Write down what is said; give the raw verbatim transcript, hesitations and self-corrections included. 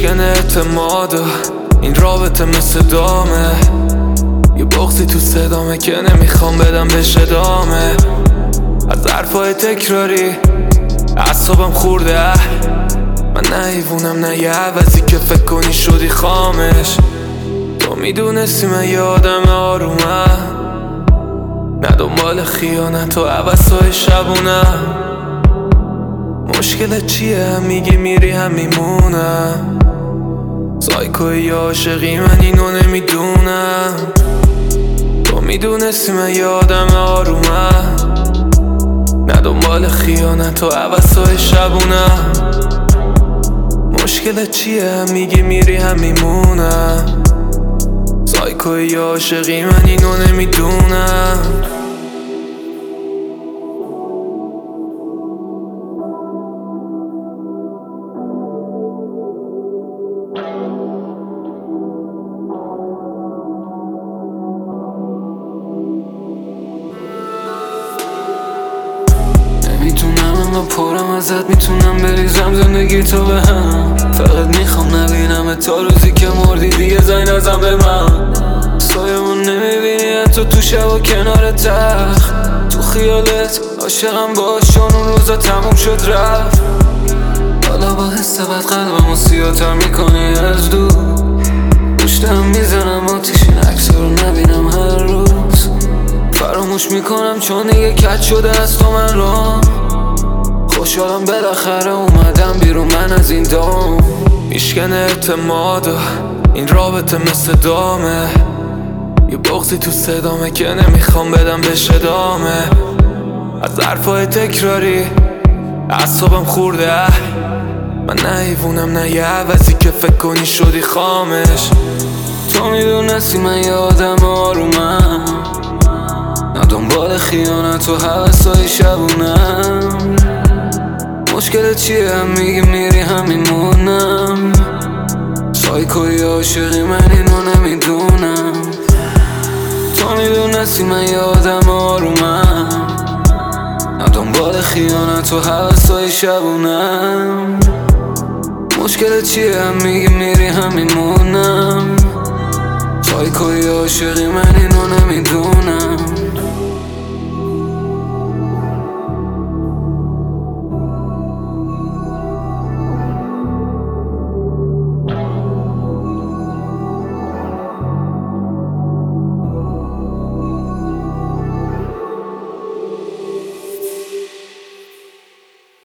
میشکن اعتماد و این رابطه مثل دامه، یه بغضی تو صدامه که نمیخوام بدم بهش ادامه. از حرفای تکراری اعصابم خورده، من نه حیوونم نه یه عوضی که فکر کنی شدی خامش. تو میدونستی من یه آدم آرومم، نه دنبال خیانت و عوضای شبونم. مشکلت چیه؟ هم میگی میری هم میمونم. سایکوی یا عاشقی من اینو نمیدونم. تو میدونستی من یه آدم آرومم، نه دنبال خیانت و عوضای شبونم. مشکلت چیه؟ هم میگی میری هم میمونم. سایکوی یا عاشقی من اینو نمیدونم. میتونم اما پرم ازت، میتونم بریزم زندگی تو به هم. فقط میخوام نبینم تا روزی که مردی دیگه زنگ نزن به من. سایمون نمیبینی حتی تو شب و کنار تخت، تو خیالت عاشقم باش چون اون روزا تموم شد رفت. حالا با حس بد قلبمو سیاتر میکنی از دور، پشتم میزنم آتیش این عکسا رو نبینم هر روز. فراموش میکنم چون دیگه کج شده از تو من رام. خوشحالم بالاخره اومدم بیرون من از این دام. میشکن اعتماد و این رابطه مثل دامه، یه بغضی تو صدامه که نمیخوام بدم بهش ادامه. از حرفای تکراری اعصابم خورده، من نه حیوونم نه یه عوضی که فکر کنی شدی خامش. تو میدونستی من یه آدم آرومم، نه دنبال خیانت و حوضای شبونم. مشکلت چیه؟ هم میگی میری هم میمونم. سایکوی عاشقی من اینو نمیدونم. تو میدونستی من یه آدم آرومم، نه دنبال خیانت و حوضای شبونم. مشکلت چیه؟ هم میگی میری هم میمونم. سایکوی عاشقی من اینو نمیدونم.